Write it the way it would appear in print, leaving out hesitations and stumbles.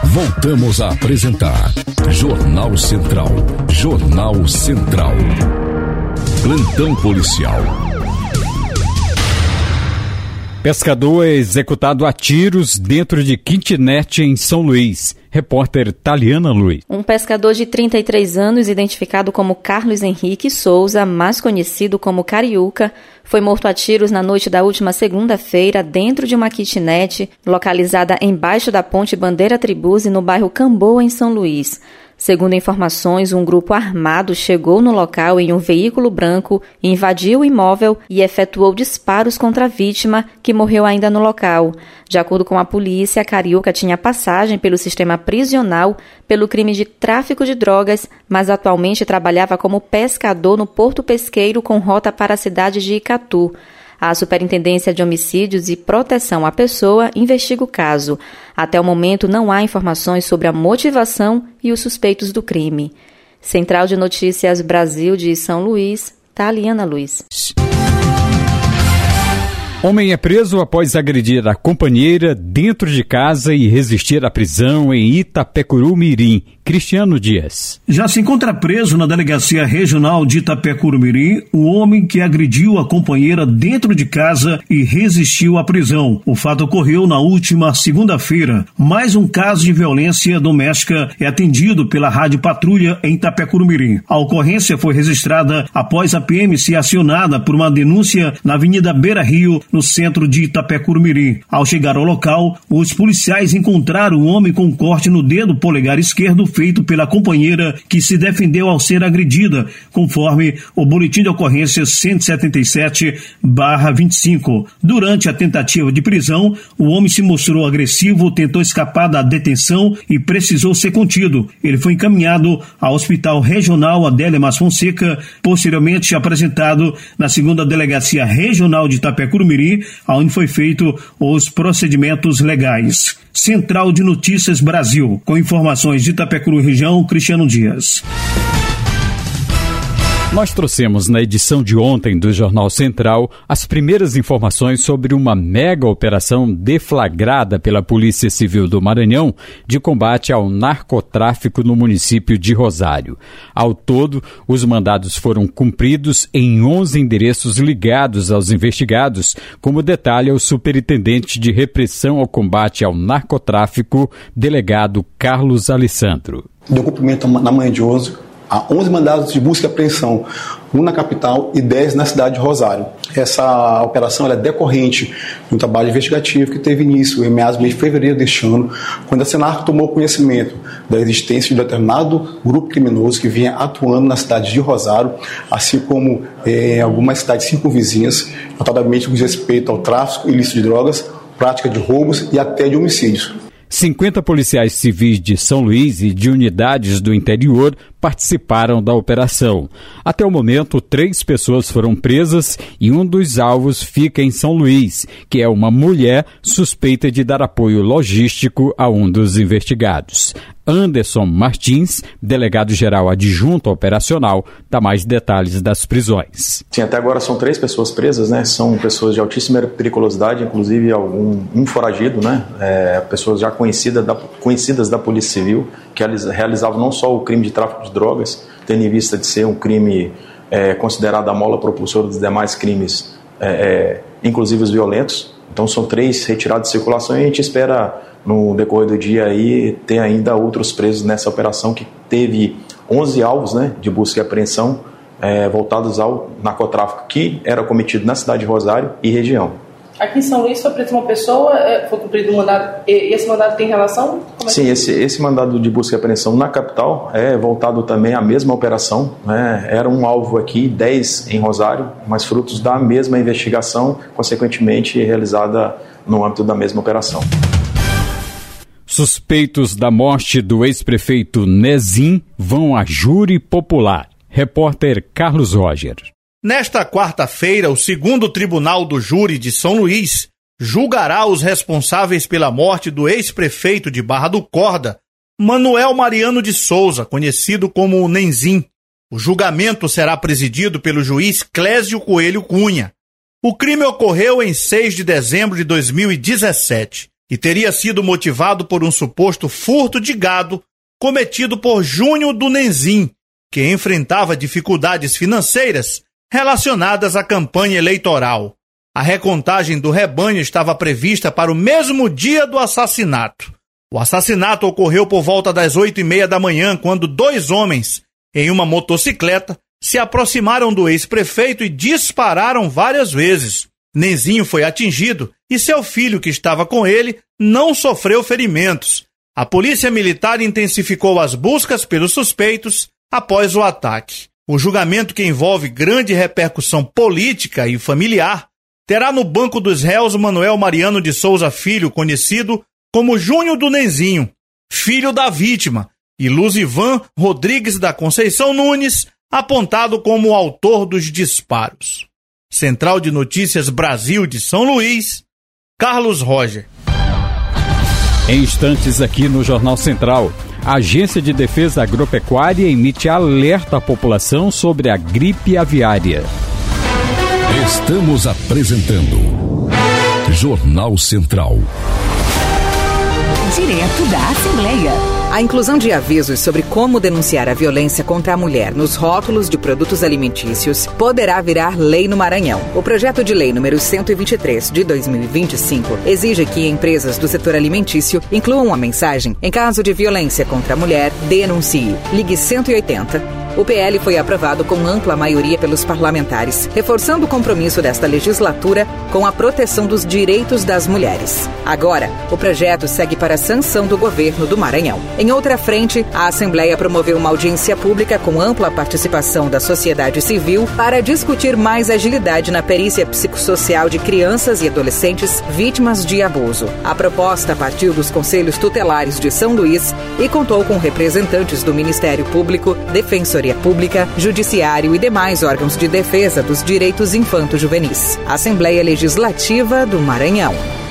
Voltamos a apresentar Jornal Central. Jornal Central. Plantão policial. Pescador é executado a tiros dentro de kitnet em São Luís. Repórter Taliana Luiz. Um pescador de 33 anos, identificado como Carlos Henrique Souza, mais conhecido como Cariúca, foi morto a tiros na noite da última segunda-feira dentro de uma kitnet localizada embaixo da ponte Bandeira Tribuzzi, no bairro Camboa, em São Luís. Segundo informações, um grupo armado chegou no local em um veículo branco, invadiu o imóvel e efetuou disparos contra a vítima, que morreu ainda no local. De acordo com a polícia, Cariúca tinha passagem pelo sistema prisional pelo crime de tráfico de drogas, mas atualmente trabalhava como pescador no Porto Pesqueiro com rota para a cidade de Icatu. A Superintendência de Homicídios e Proteção à Pessoa investiga o caso. Até o momento, não há informações sobre a motivação e os suspeitos do crime. Central de Notícias Brasil de São Luís, Taliana Luiz. Homem é preso após agredir a companheira dentro de casa e resistir à prisão em Itapecuru-Mirim. Cristiano Dias. Já se encontra preso na Delegacia Regional de Itapecuru-Mirim o homem que agrediu a companheira dentro de casa e resistiu à prisão. O fato ocorreu na última segunda-feira. Mais um caso de violência doméstica é atendido pela Rádio Patrulha em Itapecuru-Mirim. A ocorrência foi registrada após a PM ser acionada por uma denúncia na Avenida Beira Rio, no centro de Itapecuru-Mirim. Ao chegar ao local, os policiais encontraram um homem com um corte no dedo polegar esquerdo feito pela companheira que se defendeu ao ser agredida, conforme o boletim de ocorrência 177/25. Durante a tentativa de prisão, o homem se mostrou agressivo, tentou escapar da detenção e precisou ser contido. Ele foi encaminhado ao Hospital Regional Adélia Mas Fonseca, posteriormente apresentado na 2ª Delegacia Regional de Itapecuru-Mirim, onde foi feito os procedimentos legais. Central de Notícias Brasil, com informações de Itapecuru região, Cristiano Dias. Nós trouxemos na edição de ontem do Jornal Central as primeiras informações sobre uma mega operação deflagrada pela Polícia Civil do Maranhão de combate ao narcotráfico no município de Rosário. Ao todo, os mandados foram cumpridos em 11 endereços ligados aos investigados, como detalha o superintendente de repressão ao combate ao narcotráfico, delegado Carlos Alessandro. Deu cumprimento na manhã de hoje há 11 mandados de busca e apreensão, 1 na capital e 10 na cidade de Rosário. Essa operação é decorrente de um trabalho investigativo que teve início em meados de fevereiro deste ano, quando a Senarco tomou conhecimento da existência de um determinado grupo criminoso que vinha atuando na cidade de Rosário, assim como em algumas cidades circunvizinhas, notadamente com respeito ao tráfico ilícito de drogas, prática de roubos e até de homicídios. 50 policiais civis de São Luís e de unidades do interior participaram da operação. Até o momento, 3 pessoas foram presas e um dos alvos fica em São Luís, que é uma mulher suspeita de dar apoio logístico a um dos investigados. Anderson Martins, delegado-geral adjunto operacional, dá mais detalhes das prisões. Sim, até agora são 3 pessoas presas, né? São pessoas de altíssima periculosidade, inclusive um foragido, né? Pessoas já conhecidas da Polícia Civil, que realizavam não só o crime de tráfico de drogas, tendo em vista de ser um crime considerado a mola propulsora dos demais crimes, inclusive os violentos. Então são 3 retirados de circulação e a gente espera no decorrer do dia aí ter ainda outros presos nessa operação que teve 11 alvos, né, de busca e apreensão voltados ao narcotráfico que era cometido na cidade de Rosário e região. Aqui em São Luís foi presa uma pessoa, foi cumprido um mandado, e esse mandado tem relação? Sim, esse mandado de busca e apreensão na capital é voltado também à mesma operação, né? Era um alvo aqui, 10 em Rosário, mas frutos da mesma investigação, consequentemente realizada no âmbito da mesma operação. Suspeitos da morte do ex-prefeito Nezim vão a júri popular. Repórter Carlos Roger. Nesta quarta-feira, o 2º Tribunal do Júri de São Luís julgará os responsáveis pela morte do ex-prefeito de Barra do Corda, Manuel Mariano de Souza, conhecido como Nezim. O julgamento será presidido pelo juiz Clésio Coelho Cunha. O crime ocorreu em 6 de dezembro de 2017. e teria sido motivado por um suposto furto de gado cometido por Júnior do Nenzim, que enfrentava dificuldades financeiras relacionadas à campanha eleitoral. A recontagem do rebanho estava prevista para o mesmo dia do assassinato. O assassinato ocorreu por volta das 8h30 da manhã, quando 2 homens, em uma motocicleta, se aproximaram do ex-prefeito e dispararam várias vezes. Nenzinho foi atingido e seu filho, que estava com ele, não sofreu ferimentos. A polícia militar intensificou as buscas pelos suspeitos após o ataque. O julgamento, que envolve grande repercussão política e familiar, terá no banco dos réus Manuel Mariano de Souza Filho, conhecido como Júnior do Nenzinho, filho da vítima, e Luzivan Rodrigues da Conceição Nunes, apontado como o autor dos disparos. Central de Notícias Brasil de São Luís, Carlos Roger. Em instantes aqui no Jornal Central, a Agência de Defesa Agropecuária emite alerta à população sobre a gripe aviária. Estamos apresentando Jornal Central. Direto da Assembleia. A inclusão de avisos sobre como denunciar a violência contra a mulher nos rótulos de produtos alimentícios poderá virar lei no Maranhão. O projeto de lei número 123 de 2025 exige que empresas do setor alimentício incluam a mensagem: em caso de violência contra a mulher, denuncie. Ligue 180. O PL foi aprovado com ampla maioria pelos parlamentares, reforçando o compromisso desta legislatura com a proteção dos direitos das mulheres. Agora, o projeto segue para a sanção do governo do Maranhão. Em outra frente, a Assembleia promoveu uma audiência pública com ampla participação da sociedade civil para discutir mais agilidade na perícia psicossocial de crianças e adolescentes vítimas de abuso. A proposta partiu dos Conselhos Tutelares de São Luís e contou com representantes do Ministério Público, Defensoria Pública, Judiciário e demais órgãos de defesa dos direitos infanto-juvenis. Assembleia Legislativa do Maranhão.